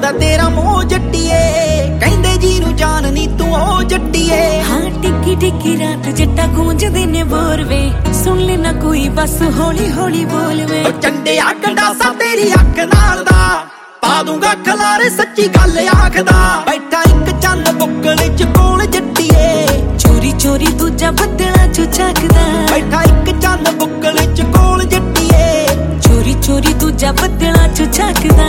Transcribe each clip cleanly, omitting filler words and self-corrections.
ਕਰਦਾ ਤੇਰਾ ਮੋਹ ਜੱਟੀਏ, ਕਹਿੰਦੇ ਜੀ ਨੂੰ ਜਾਨ ਨੀ ਤੂੰ ਉਹ ਜੱਟੀਏ। ਹਾਂ ਟਿੱਕੀ ਟਿੱਕੀ ਰਾਤ ਜੱਟਾ ਗੂੰਜਦੇ ਨੇ ਬੋਰ ਵੇ, ਸੁਣ ਲੈ ਨਾ ਕੋਈ ਬਸ ਹੌਲੀ ਹੌਲੀ ਬੋਲ ਵੇ। ਉਹ ਚੰਡਿਆ ਕੰਡਾਸਾ ਤੇਰੀ ਅੱਖ ਨਾਲ ਦਾ, ਪਾ ਦੂੰਗਾ ਖਲਾਰੇ ਸੱਚੀ ਗੱਲ ਆਖਦਾ। ਬੈਠਾ ਇੱਕ ਚੰਨ ਬੁੱਕਲ ਚ ਕੋਲ ਜੱਟੀਏ, ਚੋਰੀ ਚੋਰੀ ਦੂਜਾ ਬੱਦਲਾਂ ਚੋਂ ਝਾਕਦਾ। ਬੈਠਾ ਇੱਕ ਚੰਨ ਬੁੱਕਲ ਚ ਕੋਲ ਜੱਟੀਏ, ਚੋਰੀ ਚੋਰੀ ਦੂਜਾ ਬੱਦਲਾਂ ਚੋਂ ਝਾਕਦਾ।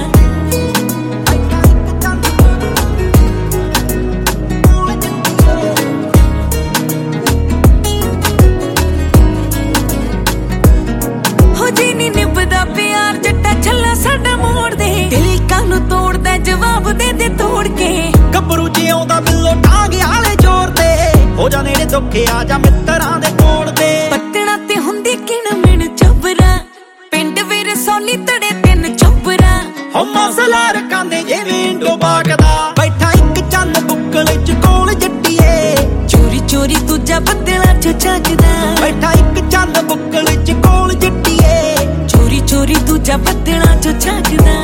ਹੋ ਜੀ ਨੀ ਨਿਭਦਾ ਪਿਆਰ ਜੱਟਾ ਛੱਲਾ ਸਾਡਾ ਮੋੜ ਦੇ, ਦਿਲ ਕਾਨੂੰ ਤੋੜਦਾ ਜਵਾਬ ਦੇ ਦੇ ਤੋੜ ਕੇ। ਗੱਭਰੂ ਜਿਉਂਦਾ ਬਿੱਲੋ ਟਾਂਗੇ ਆਲੇ ਜ਼ੋਰ ਤੇ, ਹੋ ਜਾ ਨੇੜੇ ਦੁੱਖੇ ਆ ਜਾ ਮਿੱਤਰਾਂ ਦੇ ਕੋਲ ਦੇ। ਪੱਤਣਾ ਤੇ ਹੁੰਦੀ ਕਿਣ ਮਿਣ ਚੁੱਬਰਾ, ਪਿੰਡ ਵੀਰ ਸੋਨੀ ਤੜੇ ਤਿੰਨ ਚੁੱਬਰਾ। ਹੋ ਮਸਲਾ ਰਕਾਂਦੇ ਜਿਵੇਂ ਡੋਬਾਕਦਾ, ਬੈਠਾ ਇੱਕ ਚੰਨ ਬੁੱਕਲ ਚ ਕੋਲ ਜੱਟੀਏ, ਚੋਰੀ ਚੋਰੀ ਦੂਜਾ ਬੱਦਲਾਂ ਚੋਂ ਝਾਕਦਾ। ਬੈਠਾ ਇੱਕ ਚੰਨ ਬੁੱਕਲ ਚ ਕੋਲ ਜੱਟੀਏ, ਚੋਰੀ ਚੋਰੀ ਦੂਜਾ ਬੱਦਲਾਂ ਚੋਂ ਝਾਕਦਾ।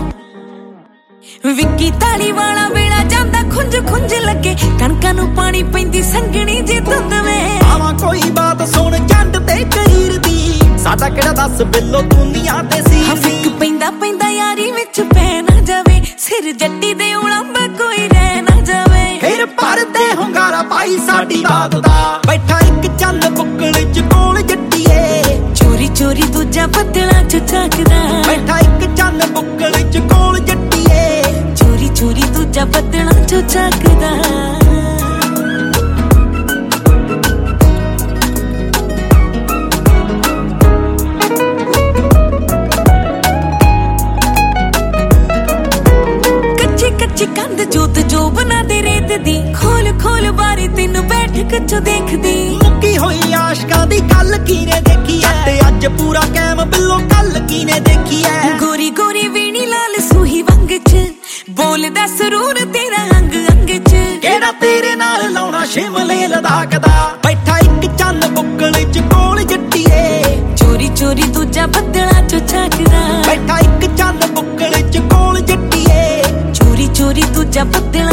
ਵਿੱਕੀ ਤਾਲੀ ਵਾਲਾ ਵੇਲਾ ਜਾਂਦਾ ਖੁੰਝ ਖੁੰਝ ਲੱਗੇ, ਕਣਕਾਂ ਨੂੰ ਪਾਣੀ ਪੈਂਦੀ ਸੰਗਣੀ ਜੇ ਧੁੰਦ ਵੇ। ਆਵਾਂ ਕੋਈ ਬਾਤ ਸੁਣ ਜੰਡ ਤੇ ਕਰੀਰ ਦੀ, ਸਾਡਾ ਕਿਹੜਾ ਦੱਸ ਬਿੱਲੋ ਦੁਨੀਆ ਤੇ ਸੀ। ਫਿੱਕ ਪੈਂਦਾ ਪੈਂਦਾ ਯਾਰੀ ਵਿੱਚ ਪੈ ਨਾ ਜਾਵੇ, ਸਿਰ ਜੱਟੀ ਦੇ ਉਲੰਬਾ ਕੋਈ ਰਹਿ ਨਾ ਜਾਵੇ। ਫਿਰ ਭਰਦੇ ਹੁੰਗਾਰਾ ਪਾਈ ਸਾਡੀ ਬਾਤ ਦਾ, ਬੈਠਾ ਇੱਕ ਚੰਨ ਬੁੱਕਲ ਚ ਕੋਲ ਜੱਟੀਏ, ਚੋਰੀ ਚੋਰੀ ਦੂਜਾ ਬੱਦਲਾਂ ਚੋਂ ਝਾਕਦਾ। ਬੈਠਾ ਇੱਕ ਚੰਨ ਬੁੱਕਲ ਚ ਕੋਲ ਜੱਟੀਏ, ਚੋਰੀ ਚੋਰੀ ਦੂਜਾ ਬੱਦਲਾਂ ਚੋਂ ਝਾਕਦਾ। ਕੱਚੀ ਕੰਧ ਜੋਤ ਜੋ ਬਣਾ ਦੇ ਰੇਤ ਦੀ, ਖੋਲ ਖੋਲ ਬਾਰੀ ਤੈਨੂੰ ਬੈਠਕ ਚੋਂ ਦੇਖਦੀ। ਮੁੱਕੀ ਹੋਈ ਆਸ਼ਕਾਂ ਦੀ ਗੱਲ ਕੀਨੇ ਦੇਖੀ ਐ, ਤੇ ਅੱਜ ਪੂਰਾ ਕੈਮ ਬਿੱਲੋ ਕੱਲ ਕੀਨੇ ਦੇਖੀ ਐ। ਗੋਰੀ ਗੋਰੀ ਵੀਣੀ ਲਾਲ ਸੂਹੀ ਵੰਗ ਚ, ਬੋਲਦਾ ਸਰੂਰ ਤੇਰਾ ਅੰਗ ਅੰਗ ਚ। ਕਿਹੜਾ ਤੇਰੇ ਨਾਲ ਲਾਉਣਾ ਸ਼ਿਮਲੇ ਲਦਾਖ ਦਾ, ਬੈਠਾ ਇੱਕ ਚੰਨ ਬੁੱਕਲ ਚ ਕੋਲ ਜੱਟੀਏ, ਚੋਰੀ ਚੋਰੀ ਦੂਜਾ ਬੱਦਲਾਂ ਚੋਂ ਝਾਕਦਾ। ਬੈਠਾ ਇੱਕ ਚੰਨ ਬੁੱਕਲ ਚ ਕੋਲ ਜੱਟੀਏ, ਚੋਰੀ ਚੋਰੀ ਦੂਜਾ ਬੱਦਲਾਂ